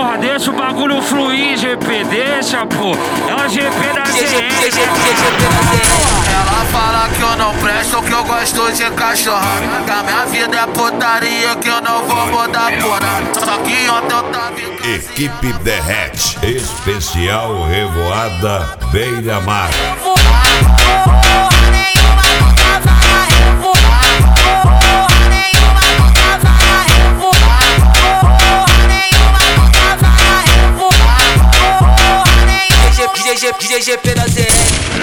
Porra, deixa o bagulho fluir, GP, deixa, pô. É o GP da CN. Ela fala que eu não presto, que eu gosto de cachorro. Que a minha vida é putaria, que eu não vou mudar por nada. Só que ontem eu tava... Equipe Derrete, especial Revoada Beira-Mar. GP da CN.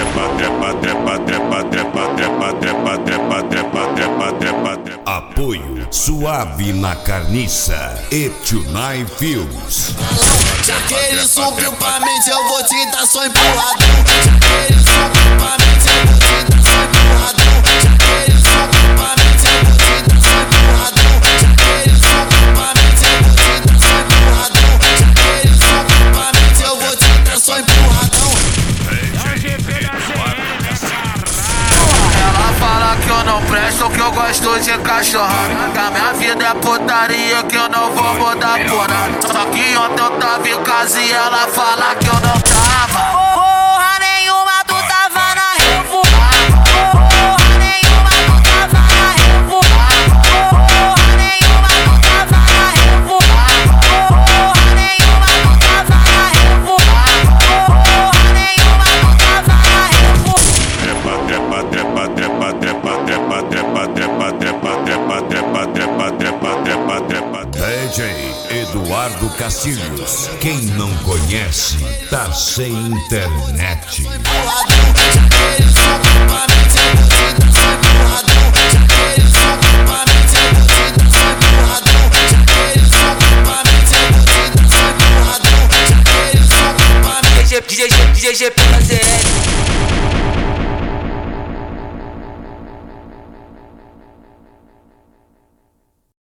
Apoio Suave na Carniça e Tunai Filmes. Já que ele subiu pra mente, eu vou te dar só empurradão. Já que ele subiu pra mente, eu vou te dar só empurradão. Já que ele subiu pra mente, eu vou te dar só empurradão. Já que ele subiu pra mente, eu vou te dar só empurradão. Já que ele subiu pra mente, eu vou te dar só empurradão. Ela fala que eu não presto, que eu gosto de cachorro. Que a minha vida é putaria, que eu não vou mudar por nada. Só que ontem eu tava em casa e ela fala que eu não tava. Porra nenhuma, tu tava na revo. Porra nenhuma, tu tava na revo. Porra nenhuma, tu tava na revo. Porra nenhuma, tu tava na revo. Porra nenhuma, tu tava na revo. DJ Eduardo Castilhos. Quem não conhece, tá sem internet. Já que ele subiu pra mente, eu vou te dar só empurradão. Já que ele subiu pra mente, eu vou te dar só empurradão. Já que ele subiu pra mente, eu vou te dar só empurradão. Já que ele subiu pra mente. GP da CN.